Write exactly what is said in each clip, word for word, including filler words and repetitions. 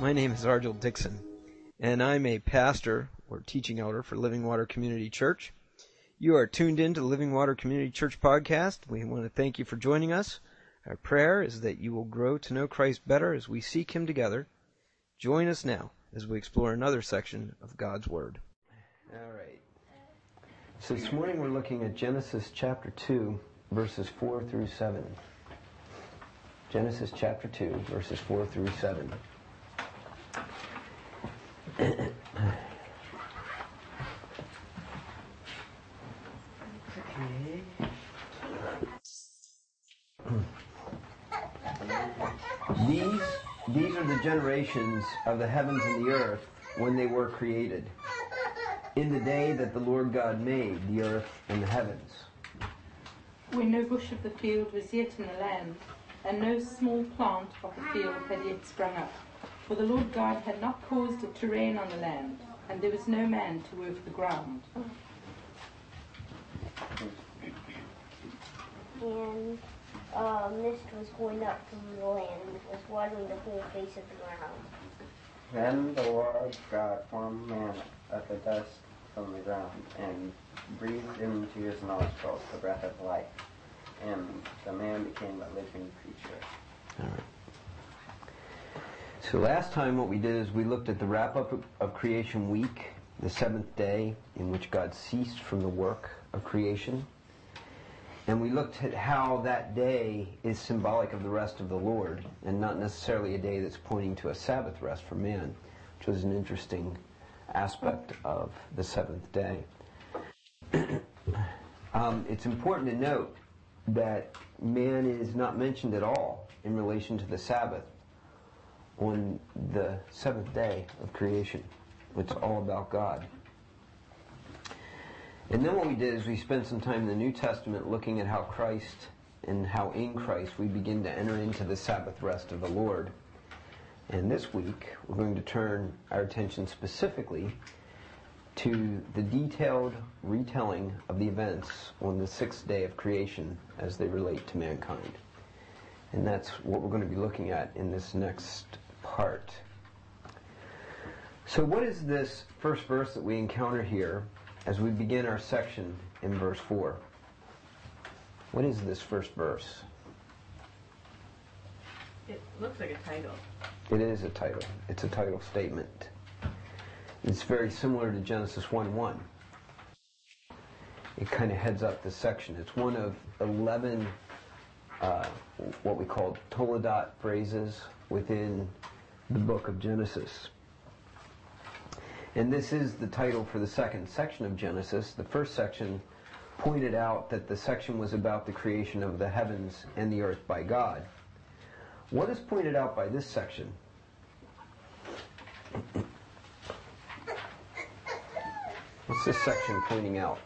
My name is Argel Dixon, and I'm a pastor or teaching elder for Living Water Community Church. You are tuned in to the Living Water Community Church podcast. We want to thank you for joining us. Our prayer is that you will grow to know Christ better as we seek Him together. Join us now as we explore another section of God's Word. All right. So this morning we're looking at Genesis chapter two, verses four through seven. Genesis chapter two, verses four through seven. These, these are the generations of the heavens and the earth when they were created, in the day that the Lord God made the earth and the heavens. When no bush of the field was yet in the land, and no small plant of the field had yet sprung up, for the Lord God had not caused it to rain on the land, and there was no man to work the ground. And uh, mist was going up from the land, and was watering the whole face of the ground. Then the Lord God formed man of the dust from the ground, and breathed into his nostrils the breath of life, and the man became a living creature. All right. So last time what we did is we looked at the wrap-up of, of creation week, the seventh day in which God ceased from the work of creation. And we looked at how that day is symbolic of the rest of the Lord, and not necessarily a day that's pointing to a Sabbath rest for man, which was an interesting aspect of the seventh day. um, it's important to note that man is not mentioned at all in relation to the Sabbath on the seventh day of creation. It's all about God. And then what we did is we spent some time in the New Testament looking at how Christ and how in Christ we begin to enter into the Sabbath rest of the Lord. And this week we're going to turn our attention specifically to the detailed retelling of the events on the sixth day of creation as they relate to mankind. And that's what we're going to be looking at in this next part. So what is this first verse that we encounter here as we begin our section in verse four? What is this first verse? It looks like a title. It is a title. It's a title statement. It's very similar to Genesis one one. It kind of heads up this section. It's one of eleven uh, what we call Toledot phrases within the book of Genesis. And this is the title for the second section of Genesis. The first section pointed out that the section was about the creation of the heavens and the earth by God. What is pointed out by this section? What's this section pointing out?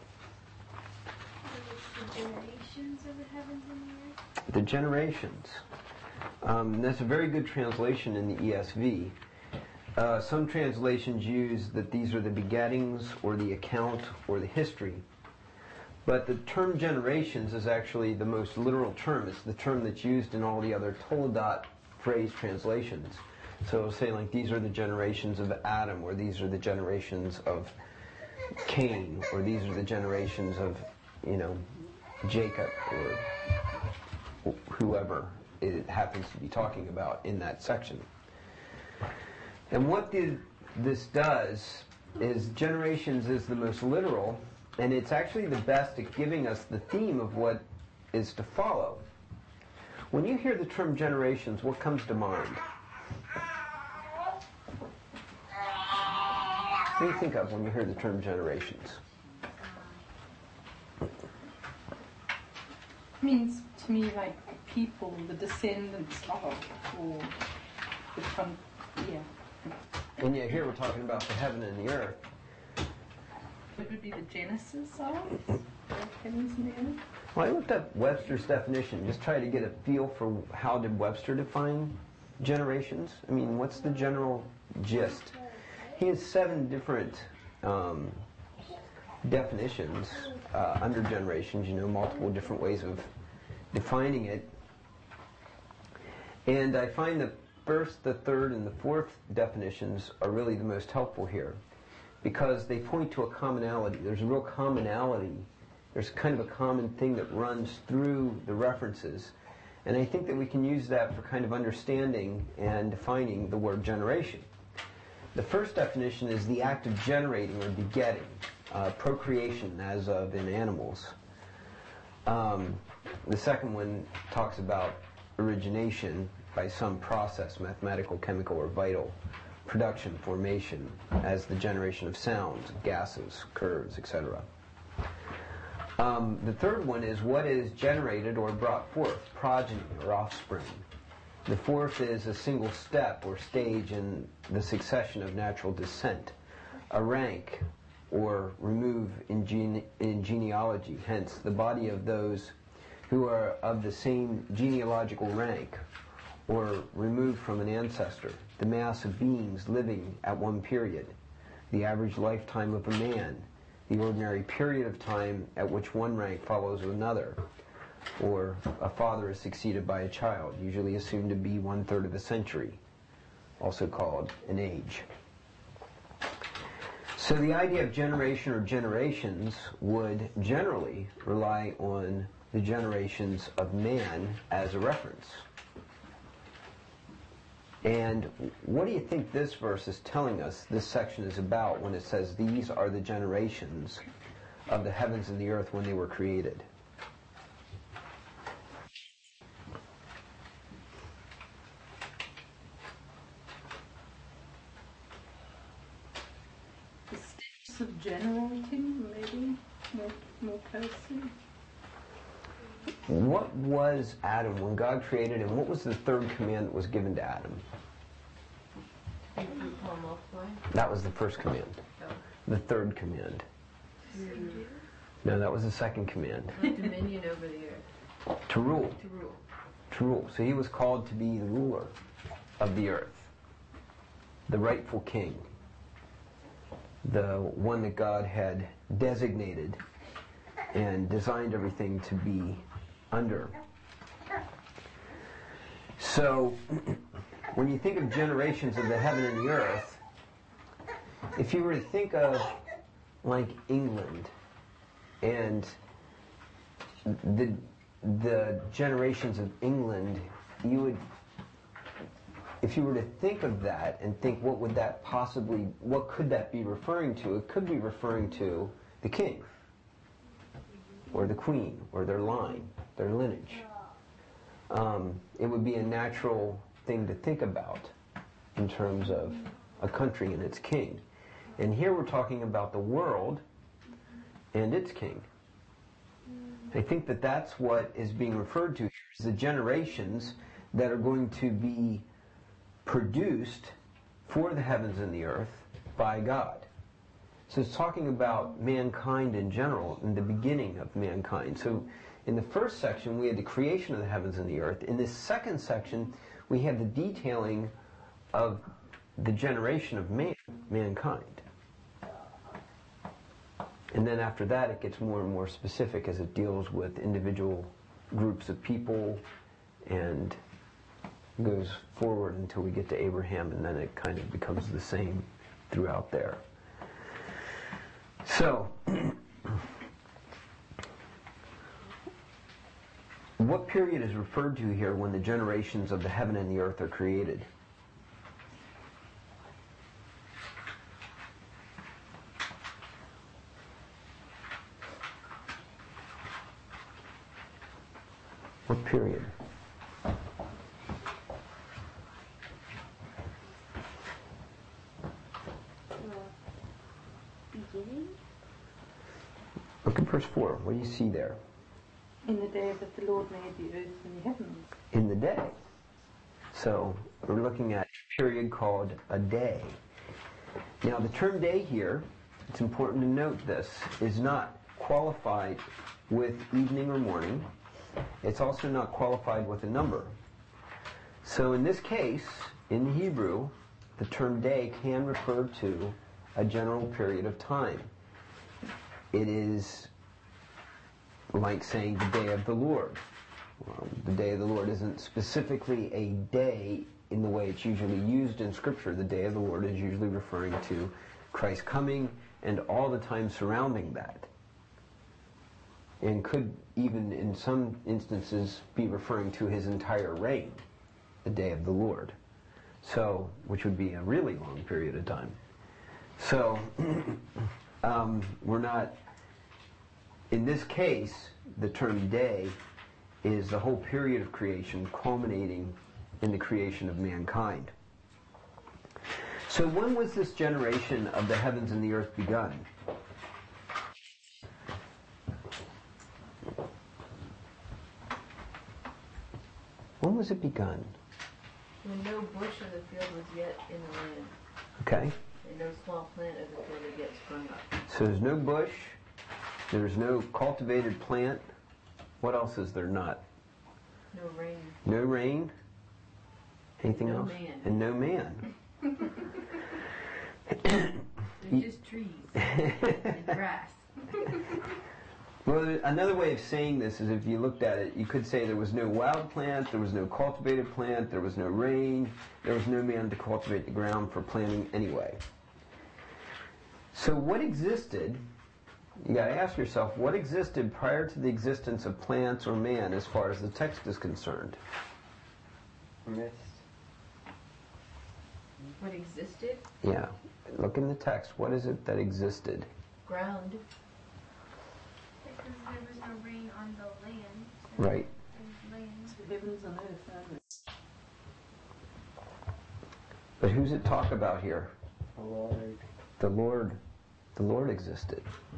The generations of the heavens and the earth. The generations. Um, that's a very good translation in the E S V. Uh, some translations use that these are the begettings or the account or the history. But the term generations is actually the most literal term. It's the term that's used in all the other Toledot phrase translations. So it'll say like these are the generations of Adam, or these are the generations of Cain, or these are the generations of, you know, Jacob, or whoever it happens to be talking about in that section. And what the, this does is generations is the most literal, and it's actually the best at giving us the theme of what is to follow. When you hear the term generations, what comes to mind? What do you think of when you hear the term generations? It means to me like people, the descendants of, or the con- yeah. And yet here we're talking about the heaven and the earth. It would be the genesis of the heavens and the earth. Well, I looked up Webster's definition, just try to get a feel for how did Webster define generations. I mean, what's the general gist? He has seven different um, definitions uh, under generations, you know, multiple different ways of defining it. And I find that first, the third, and the fourth definitions are really the most helpful here because they point to a commonality. There's a real commonality. There's kind of a common thing that runs through the references. And I think that we can use that for kind of understanding and defining the word generation. The first definition is the act of generating or begetting, uh, procreation as of in animals. Um, the second one talks about origination by some process, mathematical, chemical, or vital, production, formation, as the generation of sounds, gases, curves, et cetera. Um, the third one is what is generated or brought forth, progeny or offspring. The fourth is a single step or stage in the succession of natural descent, a rank or remove in, gene- in genealogy, hence the body of those who are of the same genealogical rank or removed from an ancestor, the mass of beings living at one period, the average lifetime of a man, the ordinary period of time at which one rank follows another, or a father is succeeded by a child, usually assumed to be one-third of a century, also called an age. So the idea of generation or generations would generally rely on the generations of man as a reference. And what do you think this verse is telling us this section is about when it says these are the generations of the heavens and the earth when they were created? The steps of generating, maybe, more, more closely. What was Adam when God created him? What was the third command that was given to Adam? That was the first command. The third command. No, that was the second command. Dominion over the earth. To rule. To rule. To rule. So he was called to be the ruler of the earth. The rightful king. The one that God had designated and designed everything to be under. So, when you think of generations of the heaven and the earth, if you were to think of like England and the the generations of England, you would, if you were to think of that and think what would that possibly, what could that be referring to? It could be referring to the king or the queen or their line, their lineage. Um, it would be a natural thing to think about in terms of a country and its king. And here we're talking about the world and its king. I think that that's what is being referred to here, is the generations that are going to be produced for the heavens and the earth by God. So it's talking about mankind in general, in the beginning of mankind. So in the first section, we had the creation of the heavens and the earth. In this second section, we have the detailing of the generation of man, mankind. And then after that, it gets more and more specific as it deals with individual groups of people and goes forward until we get to Abraham, and then it kind of becomes the same throughout there. So, what period is referred to here when the generations of the heaven and the earth are created? What period? Beginning? Look at verse four. What do you see there? In the day that the Lord made the earth and the heavens. In the day. So we're looking at a period called a day. Now the term day here, it's important to note this, is not qualified with evening or morning. It's also not qualified with a number. So in this case, in Hebrew, the term day can refer to a general period of time. It is like saying the day of the Lord. Well, the day of the Lord isn't specifically a day in the way it's usually used in Scripture. The day of the Lord is usually referring to Christ's coming and all the time surrounding that. And could even in some instances be referring to his entire reign, the day of the Lord. So, which would be a really long period of time. So, um, we're not, in this case, the term day is the whole period of creation culminating in the creation of mankind. So when was this generation of the heavens and the earth begun? When was it begun? When no bush of the field was yet in the land, Okay. and no small plant of the field had yet sprung up. So there's no bush, there's no cultivated plant. What else is there not? No rain. No rain? Anything No else? man. And no man. There's just trees and grass. Well, another way of saying this is if you looked at it, you could say there was no wild plant, there was no cultivated plant, there was no rain, there was no man to cultivate the ground for planting anyway. So what existed, you got to ask yourself, what existed prior to the existence of plants or man as far as the text is concerned? Mist. What existed? Yeah. Look in the text. What is it that existed? Ground. Because there was no rain on the land. Right. There's land. Heavens and earth, aren't But who's it talk about here? The Lord. The Lord. The Lord existed.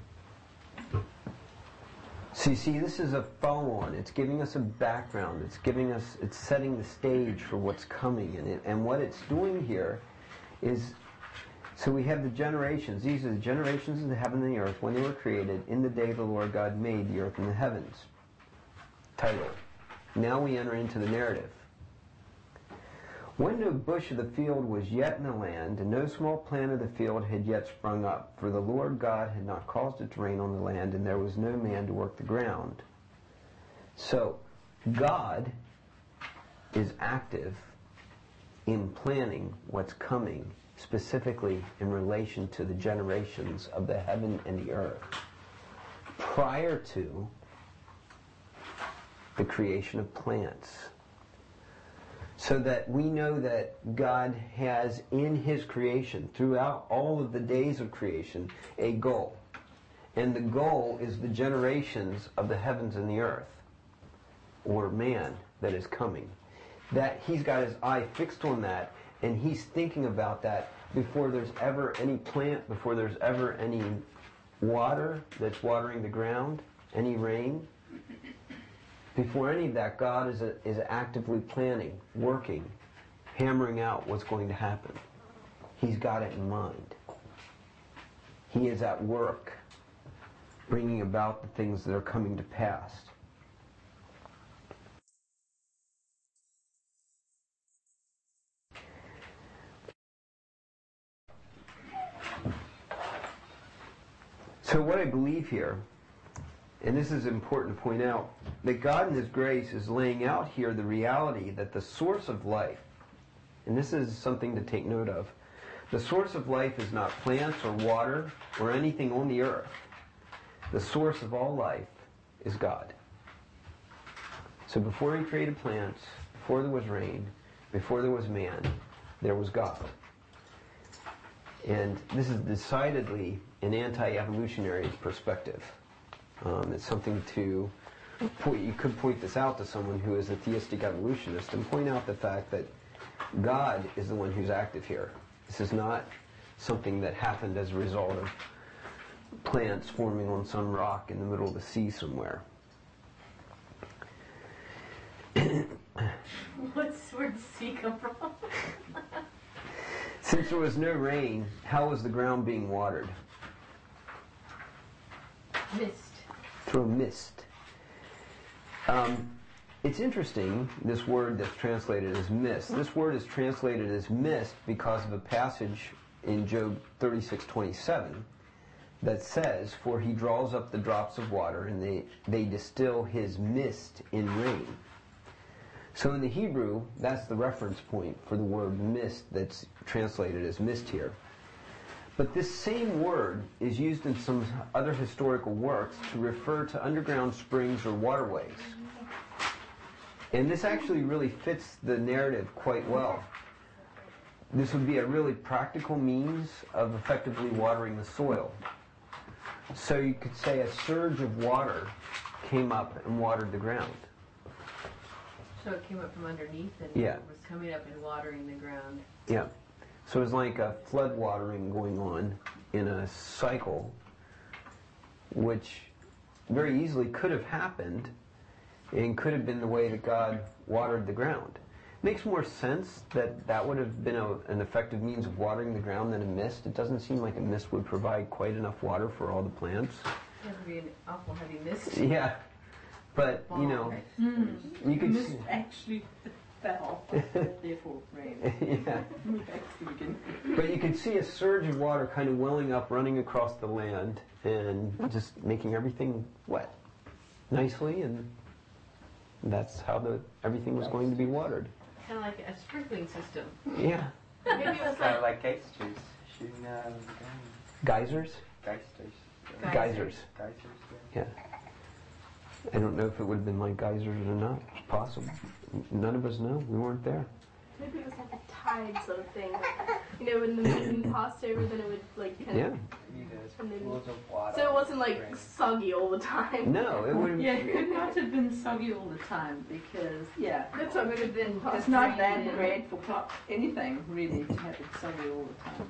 So you see, this is a follow-on. It's giving us a background. It's giving us, it's setting the stage for what's coming. And, it, and what it's doing here is, so we have the generations. These are the generations of the heaven and the earth when they were created in the day the Lord God made the earth and the heavens. Title. Now we enter into the narrative. When no bush of the field was yet in the land, and no small plant of the field had yet sprung up, for the Lord God had not caused it to rain on the land, and there was no man to work the ground. So, God is active in planning what's coming, specifically in relation to the generations of the heaven and the earth, prior to the creation of plants. So that we know that God has in His creation, throughout all of the days of creation, a goal. And the goal is the generations of the heavens and the earth, or man that is coming. That He's got His eye fixed on that, and He's thinking about that before there's ever any plant, before there's ever any water that's watering the ground, any rain. Before any of that, God is, a, is actively planning, working, hammering out what's going to happen. He's got it in mind. He is at work, bringing about the things that are coming to pass. So what I believe here, and this is important to point out, that God in His grace is laying out here the reality that the source of life, and this is something to take note of, the source of life is not plants or water or anything on the earth. The source of all life is God. So before He created plants, before there was rain, before there was man, there was God. And this is decidedly an anti-evolutionary perspective. Um, it's something to point, you could point this out to someone who is a theistic evolutionist and point out the fact that God is the one who's active here. This is not something that happened as a result of plants forming on some rock in the middle of the sea somewhere. What's where does sea come from? Since there was no rain, how was the ground being watered? Mist. Through a mist. Um, it's interesting, this word that's translated as mist. This word is translated as mist because of a passage in Job thirty-six twenty-seven that says, "For He draws up the drops of water, and they, they distill His mist in rain." So in the Hebrew, that's the reference point for the word mist that's translated as mist here. But this same word is used in some other historical works to refer to underground springs or waterways. And this actually really fits the narrative quite well. This would be a really practical means of effectively watering the soil. So you could say a surge of water came up and watered the ground. So it came up from underneath and Yeah. was coming up and watering the ground. Yeah. So it was like a flood watering going on in a cycle, which very easily could have happened and could have been the way that God watered the ground. Makes more sense that that would have been a, an effective means of watering the ground than a mist. It doesn't seem like a mist would provide quite enough water for all the plants. It would be an awful heavy mist. Yeah, but you know, Mm. you could mist see, actually fell, therefore rain. yeah. Move back to the beginning. But you could see a surge of water kind of welling up, running across the land, and just making everything wet nicely, and that's how the everything was going to be watered. Kind of like a sprinkling system. Yeah. Maybe it was Kind like of like geysters. Shooting out of the ground. Geysers? Geysters. Geysers. Geysers, Yeah. I don't know if it would have been like geysers or not. Possible. None of us know. We weren't there. Maybe it was like a tide sort of thing. You know, when the moon passed over, then it would like kind Yeah. of. yeah. And then- Pools of water. So it wasn't like Rain. soggy all the time. No, it would have. Yeah, it could not have been soggy all the time because, yeah, That's what would have been. it's not that great for plant anything really to have it soggy all the time.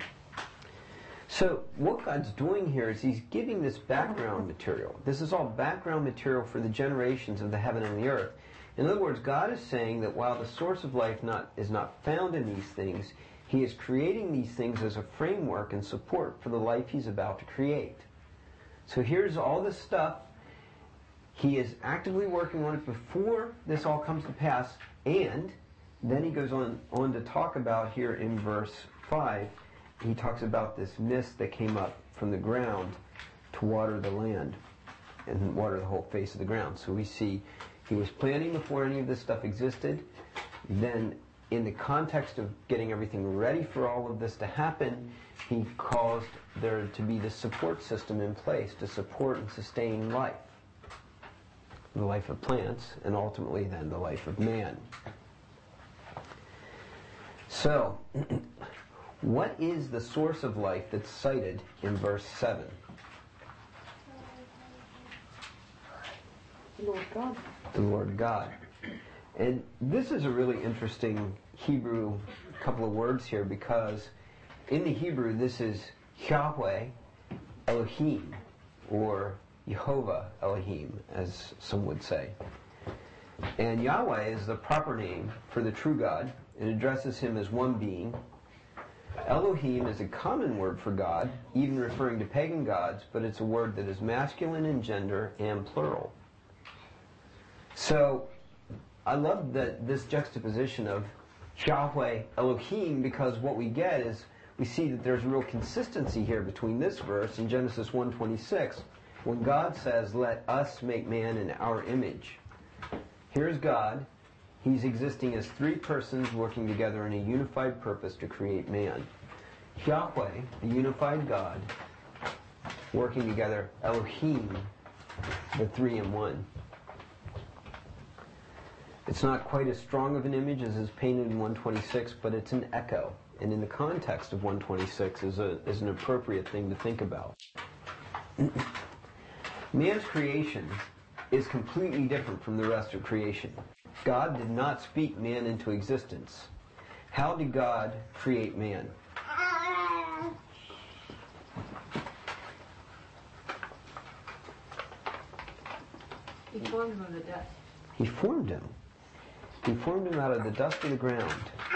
So what God's doing here is He's giving this background material. This is all background material for the generations of the heaven and the earth. In other words, God is saying that while the source of life not, is not found in these things, He is creating these things as a framework and support for the life He's about to create. So here's all this stuff. He is actively working on it before this all comes to pass, and then He goes on, on to talk about here in verse five, He talks about this mist that came up from the ground to water the land and water the whole face of the ground. So we see He was planning before any of this stuff existed. Then in the context of getting everything ready for all of this to happen, He caused there to be this support system in place to support and sustain life. The life of plants, and ultimately then the life of man. So, what is the source of life that's cited in verse seven? Lord God. The Lord God. And this is a really interesting Hebrew couple of words here, because in the Hebrew this is Yahweh Elohim, or Jehovah Elohim, as some would say. And Yahweh is the proper name for the true God. It addresses Him as one being. Elohim is a common word for God, even referring to pagan gods, but it's a word that is masculine in gender and plural. So, I love that this juxtaposition of Yahweh Elohim, because what we get is we see that there's real consistency here between this verse in Genesis one twenty-six, when God says, "Let us make man in our image." Here's God. He's existing as three persons working together in a unified purpose to create man. Yahweh, the unified God, working together, Elohim, the three in one. It's not quite as strong of an image as is painted in one twenty-six, but it's an echo. And in the context of one twenty-six is, a, is an appropriate thing to think about. Man's creation is completely different from the rest of creation. God did not speak man into existence. How did God create man? He formed him of the dust. He formed him. He formed him out of the dust of the ground.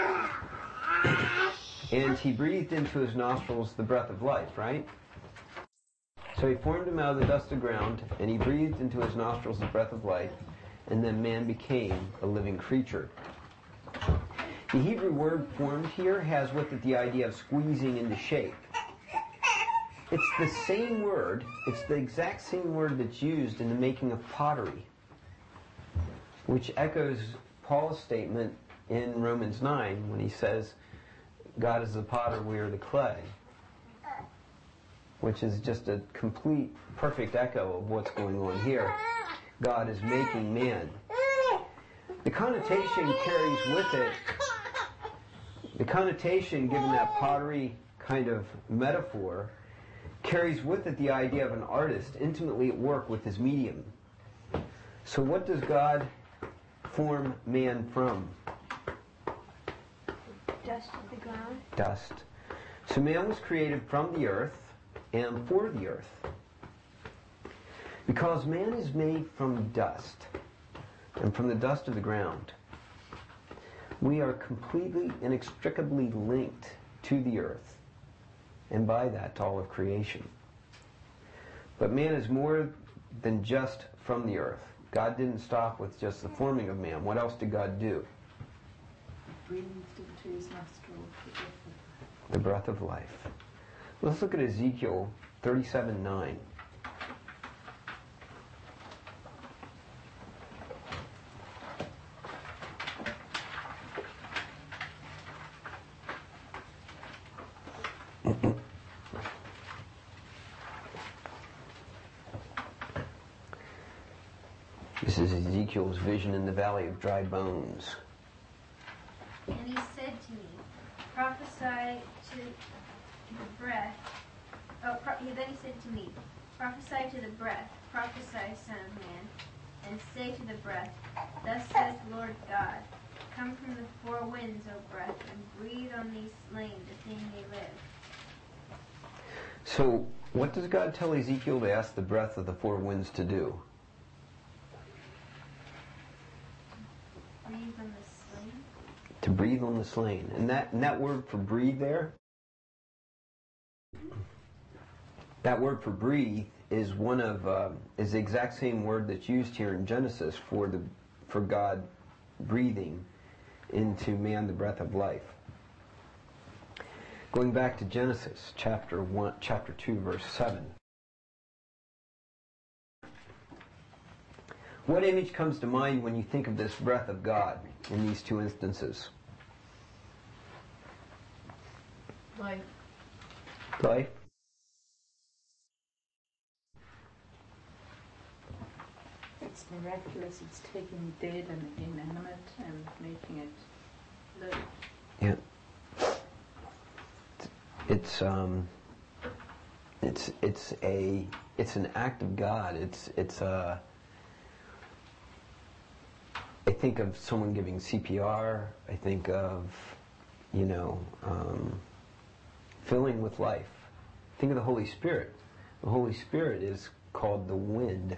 And He breathed into his nostrils the breath of life, right? So He formed him out of the dust of the ground, and He breathed into his nostrils the breath of life, and then man became a living creature. The Hebrew word formed here has with it the idea of squeezing into shape. It's the same word, it's the exact same word that's used in the making of pottery, which echoes Paul's statement in Romans nine when he says, God is the potter, we are the clay, which is just a complete, perfect echo of what's going on here. God is making man. The connotation carries with it, the connotation given that pottery kind of metaphor, carries with it the idea of an artist intimately at work with his medium. So what does God form man from? Dust of the ground. Dust. So man was created from the earth and for the earth. Because man is made from dust and from the dust of the ground, we are completely, inextricably linked to the earth, and by that to all of creation. But man is more than just from the earth. God didn't stop with just the forming of man. What else did God do? Breathed into his nostrils The breath of life. Let's look at Ezekiel thirty-seven nine. This is Ezekiel's vision in the valley of dry bones. And he said to me, prophesy to the breath. Oh, pro- then he said to me, prophesy to the breath, prophesy, son of man, and say to the breath, thus says the Lord God, come from the four winds, O breath, and breathe on these slain that they may live. So, what does God tell Ezekiel to ask the breath of the four winds to do? Breathe on the slain. To breathe on the slain. And that, and that word for breathe there, that word for breathe is one of uh, is the exact same word that's used here in Genesis for the for God breathing into man the breath of life. Going back to Genesis chapter one, chapter two, verse seven. What image comes to mind when you think of this breath of God in these two instances? Life. Life? It's miraculous. It's taking dead and inanimate and making it live. Yeah. It's um. It's it's a it's an act of God. It's it's a. I think of someone giving C P R. I think of, you know, um, filling with life. Think of the Holy Spirit. The Holy Spirit is called the wind.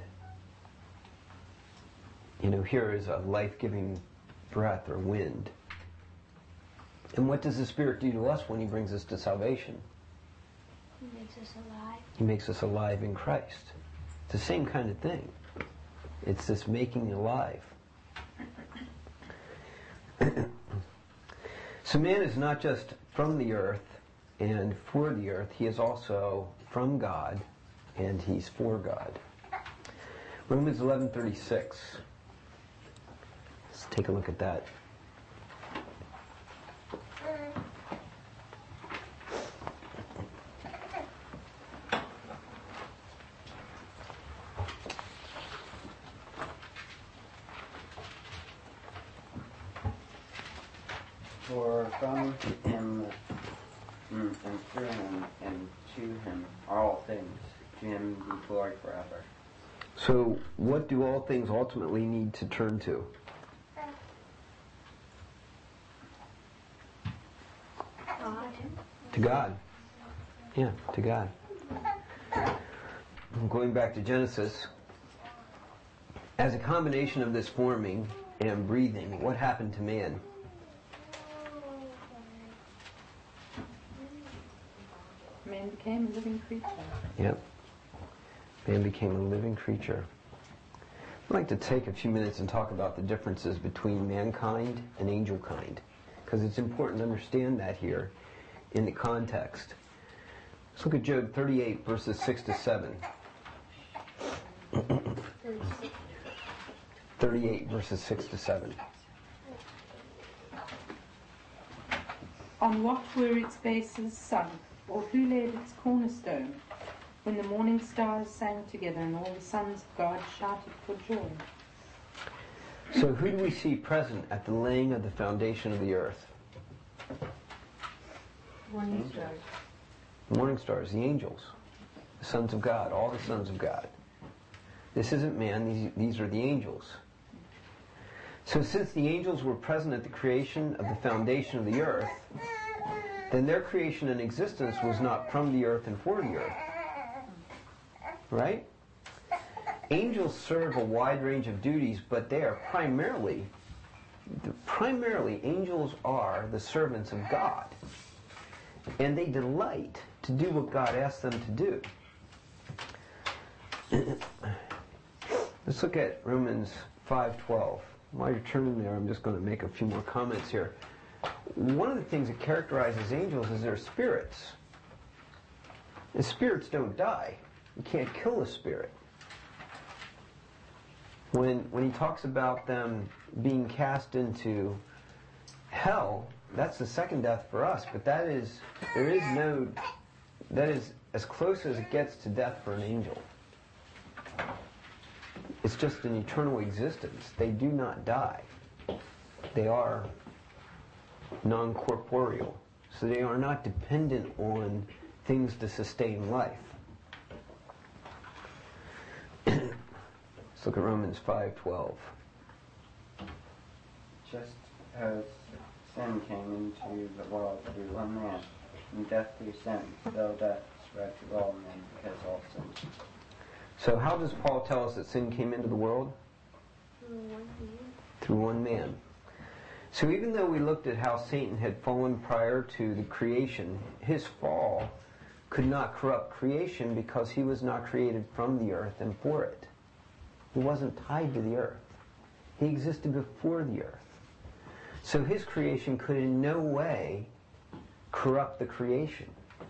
You know, here is a life-giving breath or wind. And what does the Spirit do to us when He brings us to salvation? He makes us alive. He makes us alive in Christ. It's the same kind of thing. It's this making you alive. So man is not just from the earth and for the earth, he is also from God and he's for God. Romans eleven thirty-six. Let's take a look at that. For from him mm, and through him and to him are all things. To him be glory forever. So what do all things ultimately need to turn to? To God. Yeah, to God. Going back to Genesis, as a combination of this forming and breathing, what happened to man? Man became a living creature. Yep. Man became a living creature. I'd like to take a few minutes and talk about the differences between mankind and angel kind, because it's important to understand that here in the context. Let's look at Job thirty-eight, verses six to seven. thirty-eight, verses six to seven. On what were its bases sunk, or who laid its cornerstone, when the morning stars sang together and all the sons of God shouted for joy? So who do we see present at the laying of the foundation of the earth? Morning stars. The morning stars, the angels, the sons of God, all the sons of God. This isn't man, these, these are the angels. So since the angels were present at the creation of the foundation of the earth, then their creation and existence was not from the earth and for the earth. Right? Angels serve a wide range of duties, but they are primarily, primarily angels are the servants of God. And they delight to do what God asks them to do. Let's look at Romans five twelve. While you're turning there, I'm just going to make a few more comments here. One of the things that characterizes angels is their spirits. And spirits don't die. You can't kill a spirit. When, when he talks about them being cast into hell, that's the second death for us, but that is, there is no, that is as close as it gets to death for an angel. It's just an eternal existence. They do not die. They are non-corporeal. So they are not dependent on things to sustain life. Let's look at Romans five twelve. Just as sin came into the world through one man, and death through sin, though death spread to all men because all sinned. So how does Paul tell us that sin came into the world? Through one man. Through one man. So even though we looked at how Satan had fallen prior to the creation, his fall could not corrupt creation because he was not created from the earth and for it. He wasn't tied to the earth. He existed before the earth. So his creation could in no way corrupt the creation.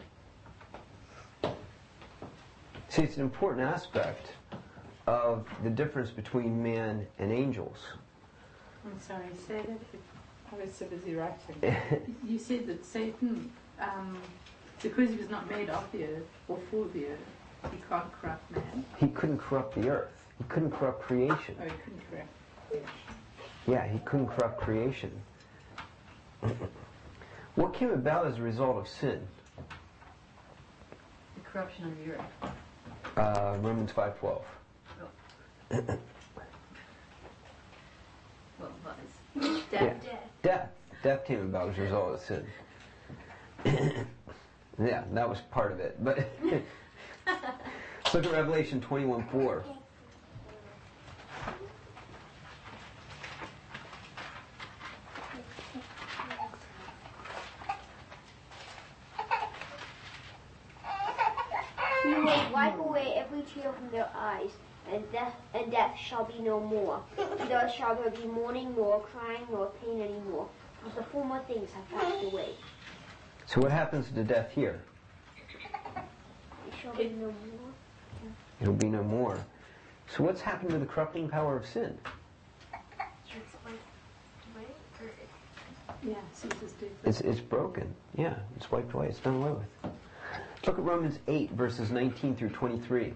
See, it's an important aspect of the difference between man and angels. I'm sorry, say that. I was so busy writing. You said that Satan, um, because he was not made of the earth or for the earth, he can't corrupt man. He couldn't corrupt the earth. He couldn't corrupt creation. Oh, he couldn't corrupt creation. Yeah, he couldn't corrupt creation. What came about as a result of sin? The corruption of the earth. Uh, Romans five twelve. Well, buzz. Death, Yeah. death. Death. Death came about as a result of sin. Yeah, that was part of it. But let's look at Revelation twenty-one four. He will wipe away every tear from their eyes, and death and death shall be no more. Neither shall there be mourning, nor crying, nor pain any more, because the former things have passed away. So what happens to death here? It shall be no more. It'll be no more. So what's happened to the corrupting power of sin? Yeah, ceases to. It's, it's broken. Yeah, it's wiped away. It's done away with. Look at Romans eight, verses nineteen through twenty-three.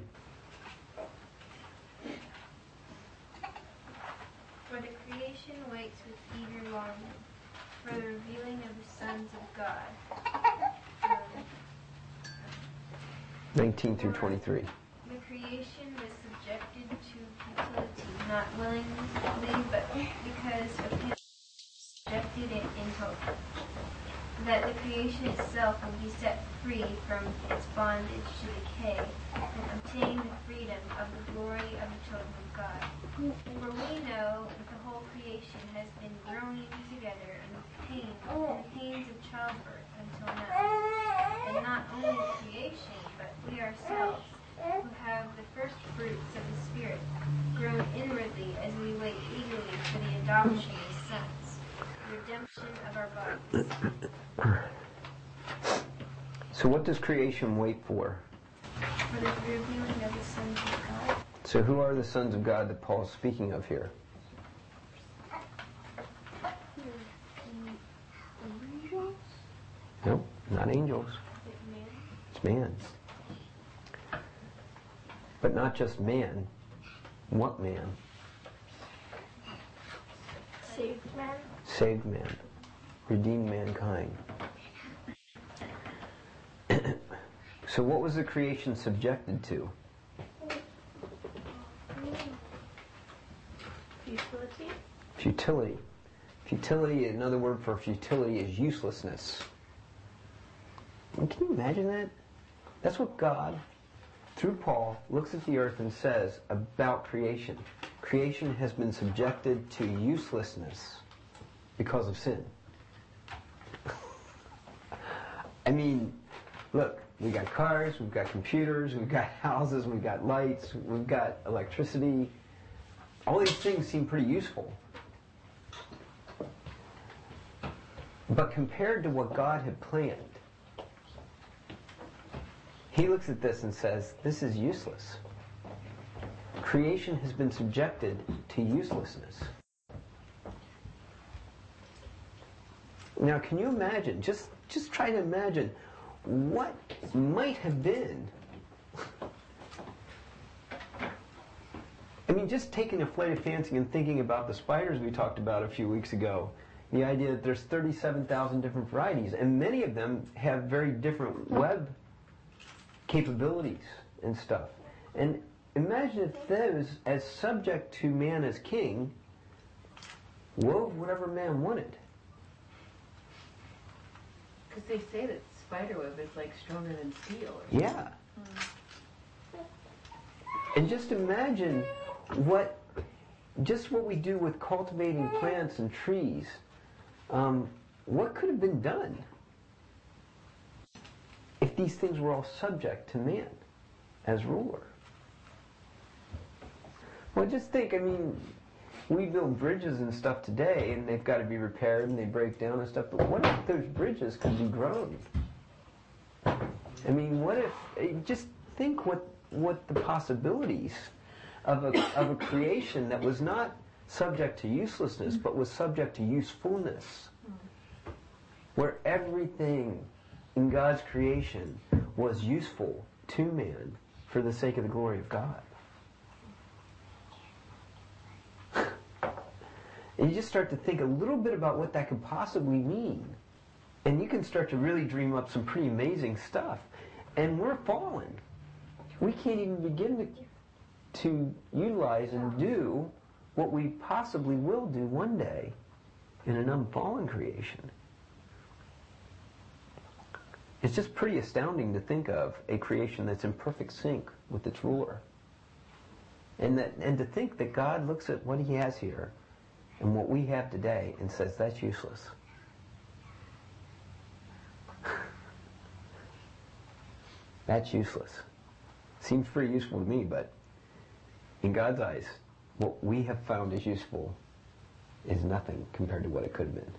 For the creation waits with eager longing for the revealing of the sons of God. Um, nineteen through twenty-three. The creation was subjected to futility, not willingly, but because of him who subjected it in hope, that the creation itself will be set free from its bondage to decay and obtain the freedom of the glory of the children of God. For we know that the whole creation has been groaning together in pain, in the pains of childbirth until now. And not only the creation, but we ourselves, who have the first fruits of the Spirit, groan inwardly as we wait eagerly for the adoption as sons, the redemption of our bodies. So what does creation wait for? For the revealing of the sons of God. So who are the sons of God that Paul's speaking of here? No, not angels. It's man. But not just man. What man? Saved man. Saved man. Redeemed mankind. So what was the creation subjected to? Futility. Futility. Futility, another word for futility is uselessness. And can you imagine that? That's what God, through Paul, looks at the earth and says about creation. Creation has been subjected to uselessness because of sin. I mean, look, we got cars, we've got computers, we've got houses, we've got lights, we've got electricity. All these things seem pretty useful. But compared to what God had planned, He looks at this and says, this is useless. Creation has been subjected to uselessness. Now, can you imagine, just, just try to imagine what might have been. I mean, just taking a flight of fancy and thinking about the spiders we talked about a few weeks ago, the idea that there's thirty-seven thousand different varieties, and many of them have very different web capabilities and stuff. And imagine if those, as subject to man as king, wove whatever man wanted. Because they say that spiderweb is like stronger than steel. Or Yeah. Mm. And just imagine what, just what we do with cultivating plants and trees. Um, what could have been done if these things were all subject to man as ruler? Well, just think, I mean, we build bridges and stuff today, and they've got to be repaired, and they break down and stuff, but what if those bridges could be grown? I mean, what if, just think what, what the possibilities of a, of a creation that was not subject to uselessness, but was subject to usefulness, where everything in God's creation was useful to man for the sake of the glory of God. And you just start to think a little bit about what that could possibly mean. And you can start to really dream up some pretty amazing stuff. And we're fallen. We can't even begin to, to utilize and do what we possibly will do one day in an unfallen creation. It's just pretty astounding to think of a creation that's in perfect sync with its ruler. And that, and to think that God looks at what He has here and what we have today and says, that's useless. That's useless. Seems pretty useful to me, but in God's eyes, what we have found is useful is nothing compared to what it could have been.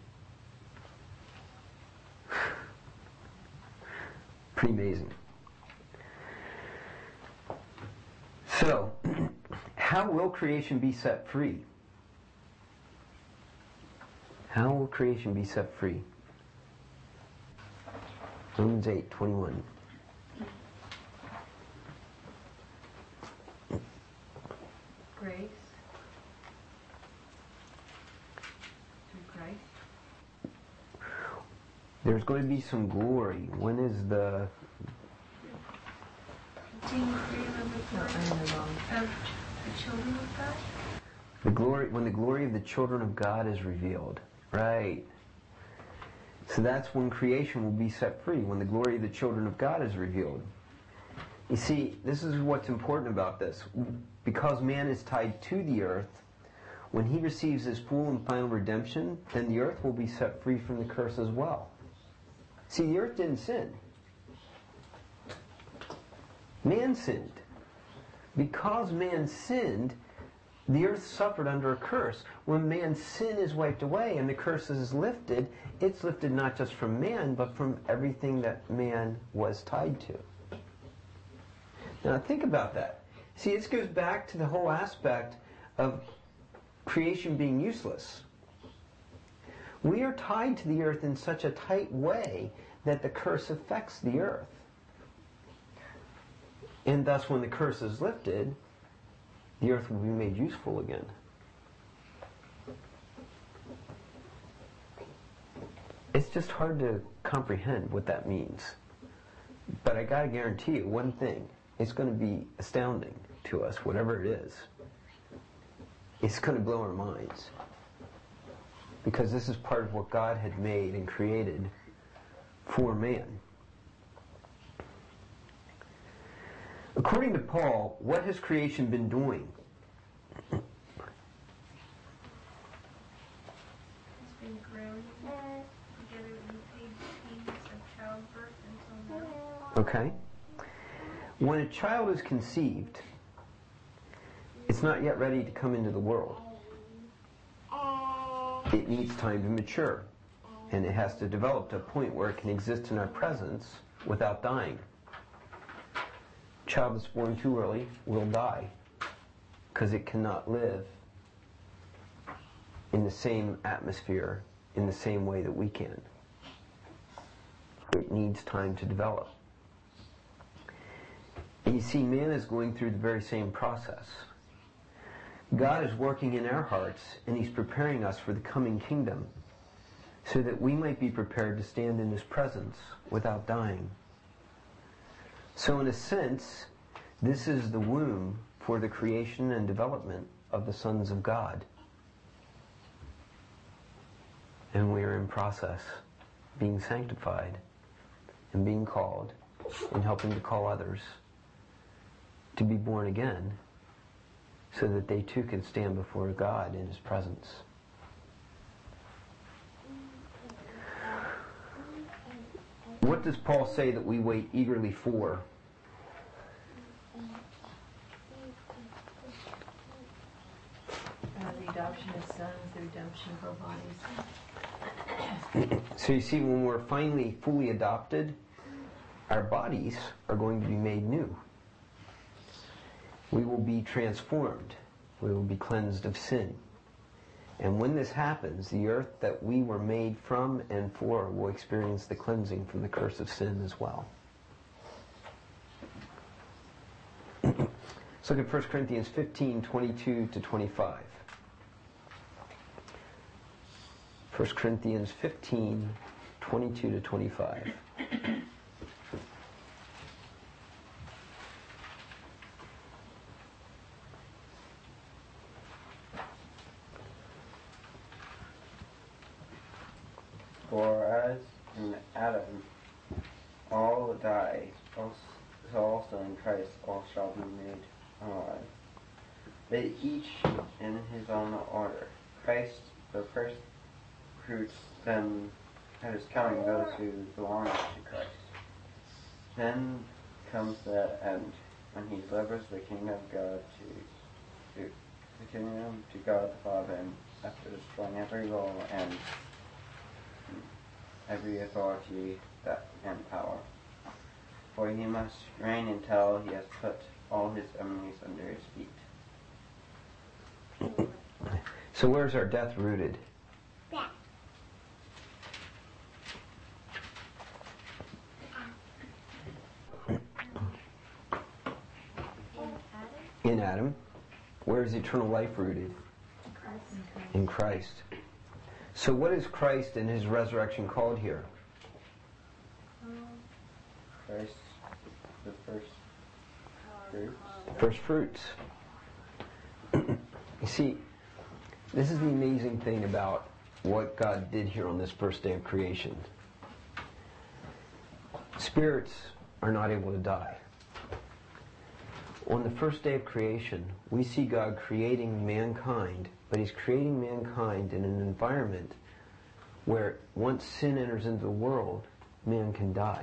Pretty amazing. So, how will creation be set free? How will creation be set free? Romans eight twenty-one. grace through Christ. There's going to be some glory. When is the... Do you remember No, I'm in the wrong. of the children of God? The glory, when the glory of the children of God is revealed. Right. So that's when creation will be set free, when the glory of the children of God is revealed. You see, this is what's important about this. Because man is tied to the earth, when he receives his full and final redemption, then the earth will be set free from the curse as well. See, the earth didn't sin. Man sinned. Because man sinned, the earth suffered under a curse. When man's sin is wiped away and the curse is lifted, it's lifted not just from man, but from everything that man was tied to. Now think about that. See, this goes back to the whole aspect of creation being useless. We are tied to the earth in such a tight way that the curse affects the earth. And thus, when the curse is lifted, the earth will be made useful again. It's just hard to comprehend what that means. But I gotta guarantee you one thing. It's going to be astounding to us, whatever it is. It's going to blow our minds. Because this is part of what God had made and created for man. According to Paul, what has creation been doing? It's been growing together in pains of childbirth until now. Okay. When a child is conceived, it's not yet ready to come into the world. It needs time to mature, and it has to develop to a point where it can exist in our presence without dying. A child that's born too early will die because it cannot live in the same atmosphere, in the same way that we can. It needs time to develop. And you see, man is going through the very same process. God is working in our hearts, and He's preparing us for the coming kingdom so that we might be prepared to stand in His presence without dying. So in a sense, this is the womb for the creation and development of the sons of God. And we are in process, being sanctified and being called and helping to call others to be born again so that they too can stand before God in His presence. What does Paul say that we wait eagerly for? Uh, the adoption of sons, the redemption of our bodies. So you see, when we're finally fully adopted, our bodies are going to be made new. We will be transformed. We will be cleansed of sin. And when this happens, the earth that we were made from and for will experience the cleansing from the curse of sin as well. Let's look at First Corinthians fifteen, twenty-two to twenty-five. First Corinthians fifteen, twenty-two to twenty-five. For as in Adam all die, so also in Christ all shall be made alive. But each in his own order. Christ the first fruits, then at his coming those who belong to Christ. Then comes the end, when he delivers the kingdom of God to, to the kingdom to God the Father, and after destroying every rule and every authority that and power. For he must reign until he has put all his enemies under his feet. So where's our death rooted? In Adam. Where is eternal life rooted? In Christ. So what is Christ and His resurrection called here? Christ the first fruits. First fruits. You see, this is the amazing thing about what God did here on this first day of creation. Spirits are not able to die. On the first day of creation, we see God creating mankind, but He's creating mankind in an environment where once sin enters into the world, man can die.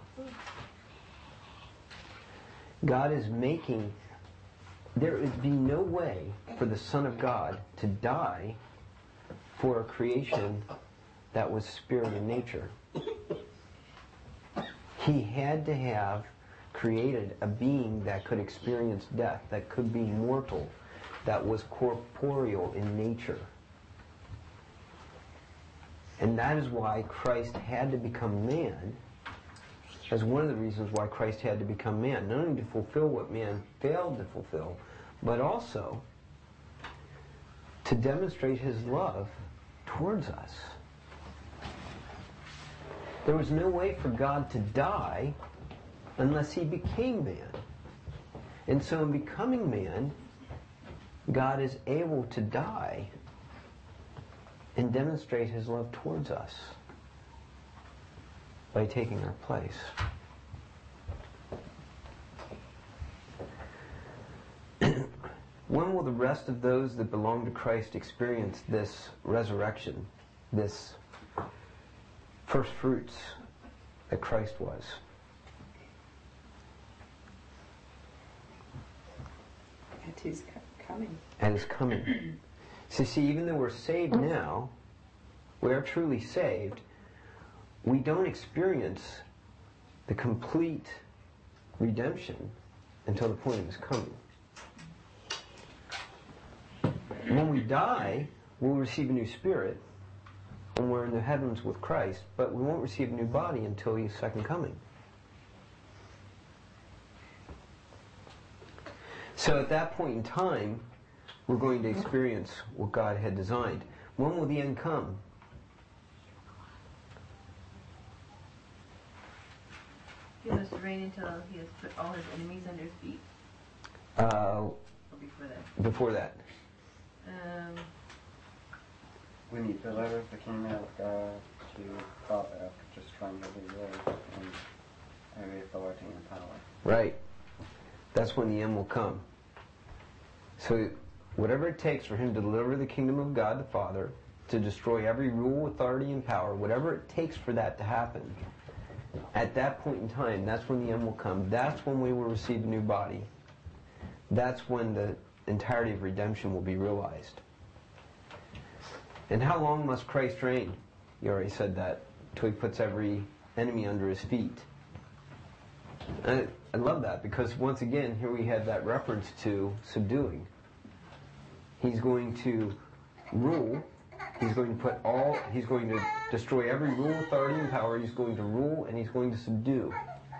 God is making, there would be no way for the Son of God to die for a creation that was spirit in nature. He had to have created a being that could experience death, that could be mortal, that was corporeal in nature. And that is why Christ had to become man as one of the reasons why Christ had to become man, not only to fulfill what man failed to fulfill, but also to demonstrate his love towards us. There was no way for God to die unless he became man. And so in becoming man, God is able to die and demonstrate his love towards us by taking our place. When will the rest of those that belong to Christ experience this resurrection, this first fruits that Christ was? At his co- coming. At his coming. So see, even though we're saved now, we are truly saved, we don't experience the complete redemption until the point of his coming. When we die, we'll receive a new spirit when we're in the heavens with Christ, but we won't receive a new body until his second coming. So at that point in time, we're going to experience what God had designed. When will the end come? He was to reign until he has put all his enemies under his feet. Uh, Or before that. before that. Um, When he delivers the kingdom of God to Father after destroying every rule and every authority and power. Right. That's when the end will come. So whatever it takes for him to deliver the kingdom of God the Father, to destroy every rule, authority, and power, whatever it takes for that to happen, at that point in time, that's when the end will come. That's when we will receive a new body. That's when the entirety of redemption will be realized. And how long must Christ reign? You already said that. Till he puts every enemy under his feet. I, I love that because once again, here we have that reference to subduing. He's going to rule. He's going to put all, he's going to destroy every rule, authority, and power. He's going to rule and he's going to subdue.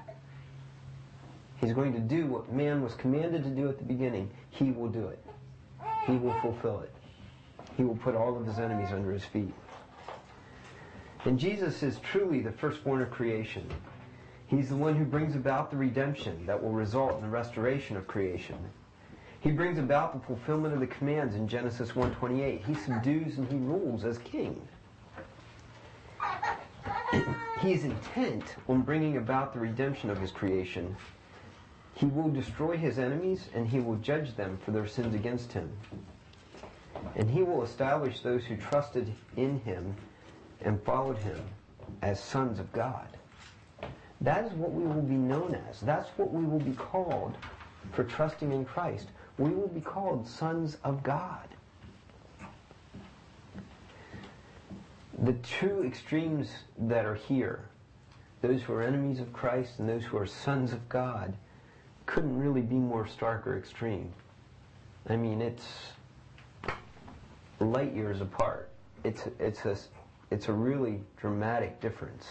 He's going to do what man was commanded to do at the beginning. He will do it. He will fulfill it. He will put all of his enemies under his feet. And Jesus is truly the firstborn of creation. He's the one who brings about the redemption that will result in the restoration of creation. He brings about the fulfillment of the commands in Genesis one twenty-eight. He subdues and he rules as king. He is intent on bringing about the redemption of his creation. He will destroy his enemies and he will judge them for their sins against him. And he will establish those who trusted in him and followed him as sons of God. That is what we will be known as. That's what we will be called for trusting in Christ. We will be called sons of God. The two extremes that are here, those who are enemies of Christ and those who are sons of God, couldn't really be more stark or extreme. I mean, it's light years apart. It's it's a it's a really dramatic difference.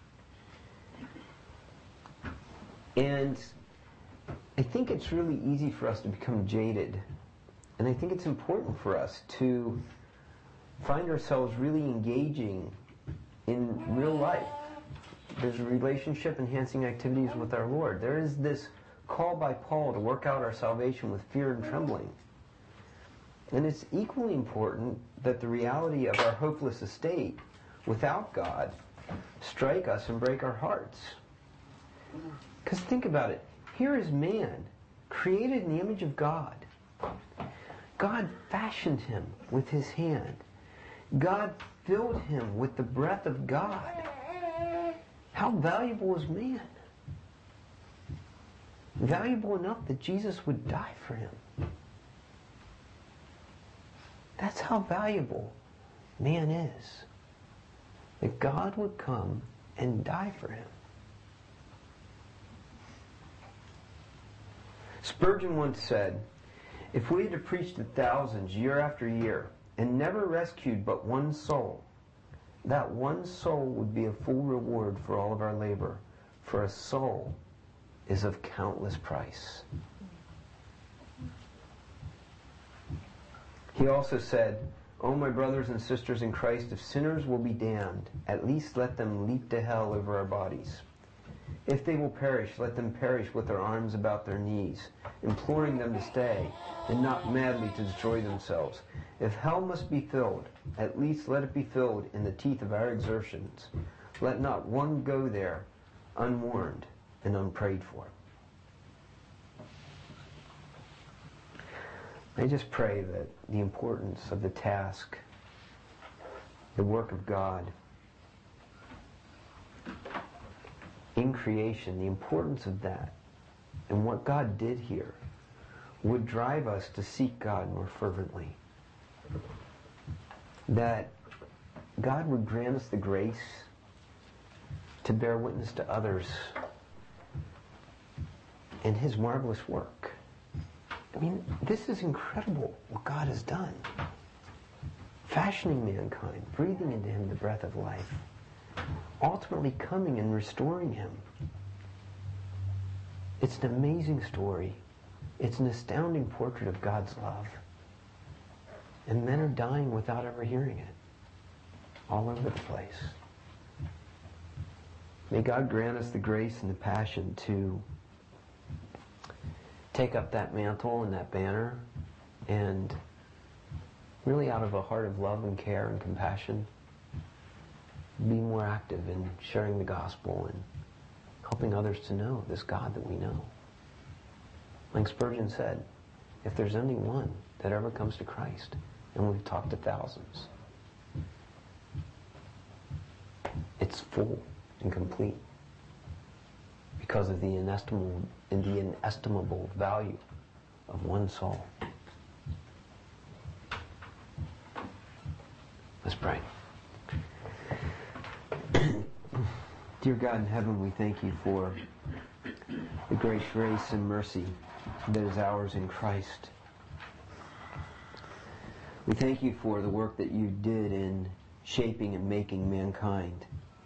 And I think it's really easy for us to become jaded. And I think it's important for us to find ourselves really engaging in real life. There's relationship enhancing activities with our Lord. There is this call by Paul to work out our salvation with fear and trembling. And it's equally important that the reality of our hopeless estate without God strike us and break our hearts. Because think about it. Here is man, created in the image of God. God fashioned him with his hand. God filled him with the breath of God. How valuable is man? Valuable enough that Jesus would die for him. That's how valuable man is. That God would come and die for him. Spurgeon once said, "If we had to preach to thousands year after year and never rescued but one soul, that one soul would be a full reward for all of our labor. for a soul is of countless price. He also said, "O my brothers and sisters in Christ, if sinners will be damned, at least let them leap to hell over our bodies. If they will perish, let them perish with their arms about their knees, imploring them to stay, and not madly to destroy themselves. If hell must be filled, at least let it be filled in the teeth of our exertions. Let not one go there unwarned and unprayed for." I just pray that the importance of the task, the work of God in creation, the importance of that, and what God did here, would drive us to seek God more fervently. That God would grant us the grace to bear witness to others in His marvelous work. I mean, this is incredible what God has done. Fashioning mankind, breathing into him the breath of life, ultimately coming and restoring him. It's an amazing story. It's an astounding portrait of God's love. And men are dying without ever hearing it, all over the place. May God grant us the grace and the passion to take up that mantle and that banner, and really out of a heart of love and care and compassion, be more active in sharing the gospel and helping others to know this God that we know. Like Spurgeon said, if there's only one that ever comes to Christ, and we've talked to thousands, it's full and complete because of the inestimable, the inestimable value of one soul. Let's pray. Dear God in heaven, we thank you for the great grace and mercy that is ours in Christ. We thank you for the work that you did in shaping and making mankind,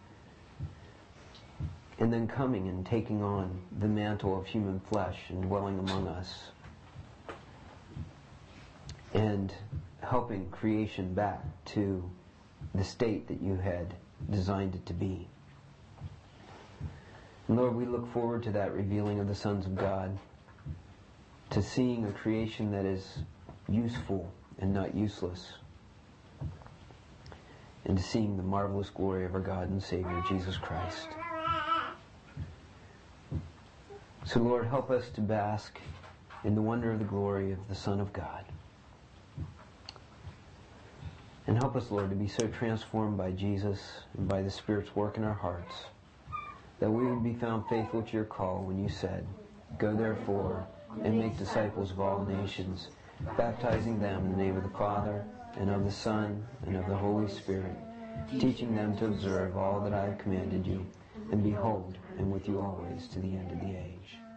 and then coming and taking on the mantle of human flesh and dwelling among us, and helping creation back to the state that you had designed it to be. And Lord, we look forward to that revealing of the sons of God, to seeing a creation that is useful and not useless, and to seeing the marvelous glory of our God and Savior, Jesus Christ. So Lord, help us to bask in the wonder of the glory of the Son of God. And help us, Lord, to be so transformed by Jesus and by the Spirit's work in our hearts that we would be found faithful to your call when you said, "Go therefore and make disciples of all nations, baptizing them in the name of the Father, and of the Son, and of the Holy Spirit, teaching them to observe all that I have commanded you. And behold, I am with you always to the end of the age."